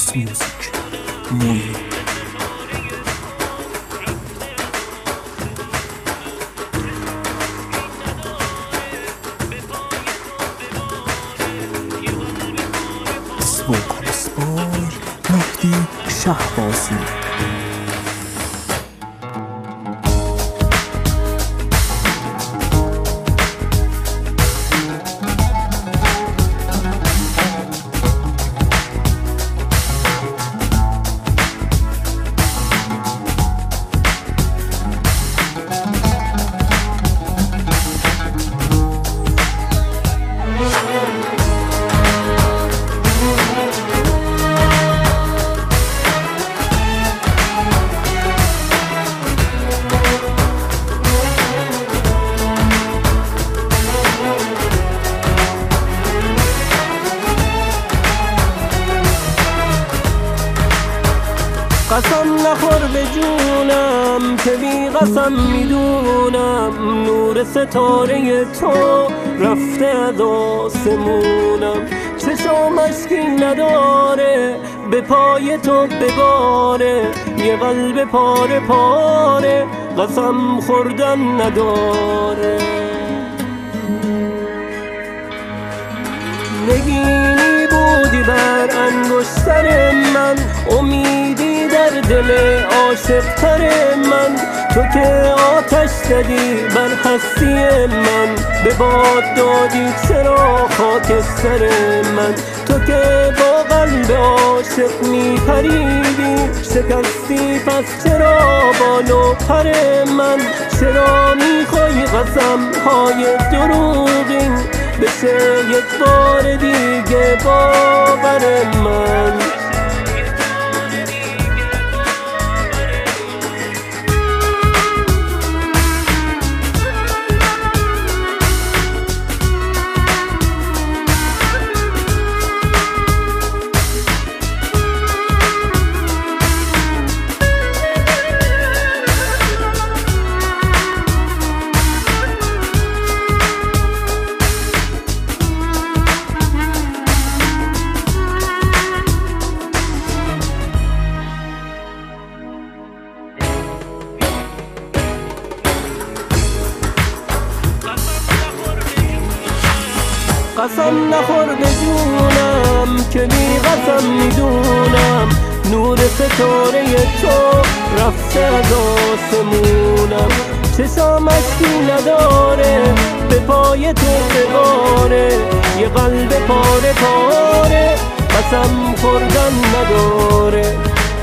This music muy vocals by مهدی شهبازی. قسم نخور به جونم که بی قسم میدونم نور ستاره تو رفته از آسمونم. چشم اشکی نداره به پای تو بباره، یه قلب پاره پاره قسم خوردن نداره. نگینی بودی بر انگشتر من، امیدی در دل عاشق تر من. تو که آتش زدی بر هستی من، به باد دادی چرا خاکستر من. تو که با قلب عاشق میپریدی شکستی، پس چرا بالو پر من. چرا میخوای قسم های دروغین بشه یک بار دیگه باور من. قسم نخور به جونم که بی قسم میدونم نور ستاره تو رفته از آسمونم. چشم اشکی نداره به پای تو بباره، یه قلب پاره پاره قسم خوردن نداره.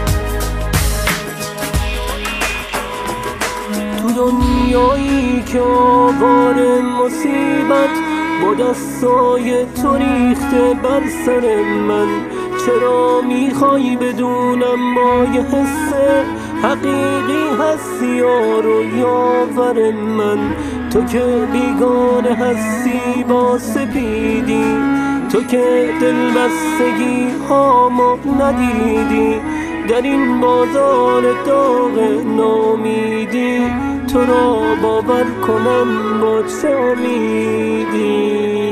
تو دنیایی که آوار مصیبت با دستای تو ریخته بر سر من، چرا میخوای بدونم با یه حس حقیقی هستی یار و یاور من. تو که بیگانه هستی با سپیدی، تو که دلبستگی هامو ندیدی در این بازار داغ نامیدی. تو را باور کنم با چه امیدی؟